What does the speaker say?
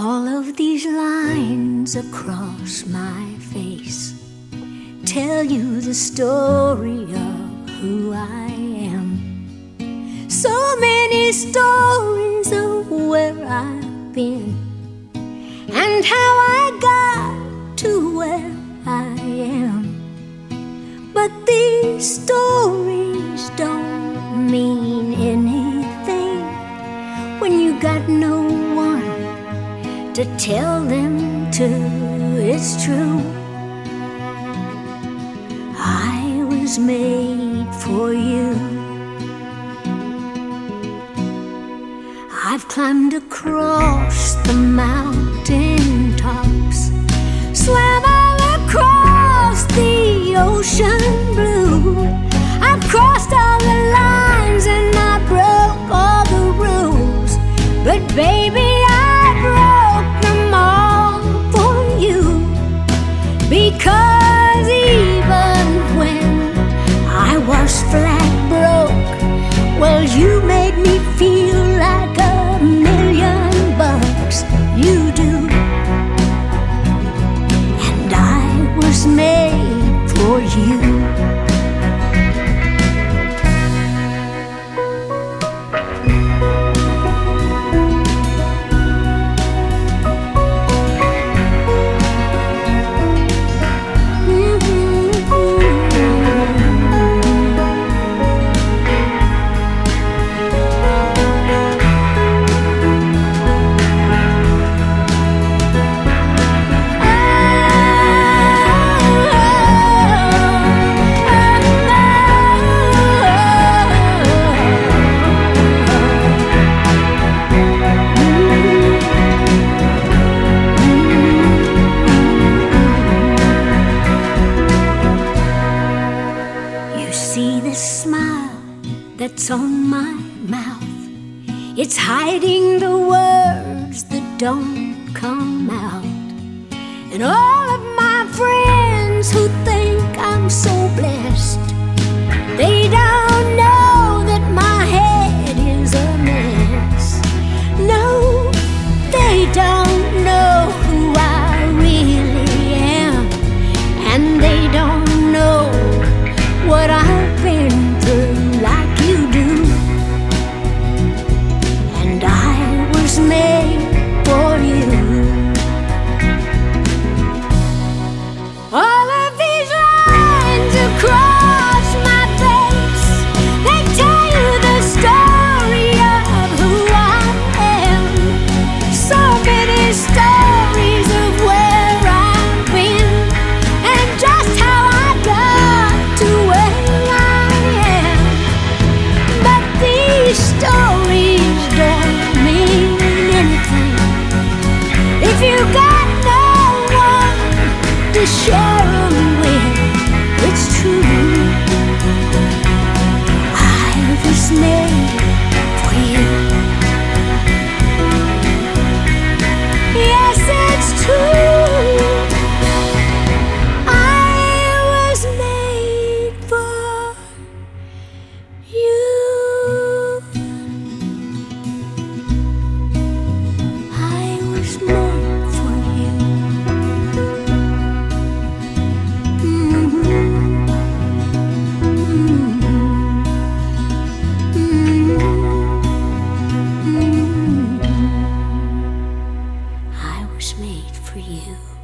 All of these lines across my face tell you the story of who I am. So many stories of where I've been and how I got to where I am. But these stories don't mean anything when you got no one to tell them to. It's true, I was made for you. I've climbed across the mountain tops, swam all across the ocean blue. I've crossed all the lines and I broke all the rules, but baby, I broke them all for you. Because even when I was flat broke, well, you made me feel like $1,000,000. You do. And I was made for you. See the smile that's on my mouth, it's hiding the words that don't come out. And all of my friends who think I'm so blessed, they don't know that my head is a mess. No, they don't know who I really am, and they don't know what I've been through like you do. And I was made for you. All of these lines across my face, they tell you the story of who I am. So many stories of where I've been and just how I got to where I am. But these stories don't mean anything if you got no one to share them with. It's true, I was made for you. Yes, it's true, I was made for you. I was made for you. I was made for you.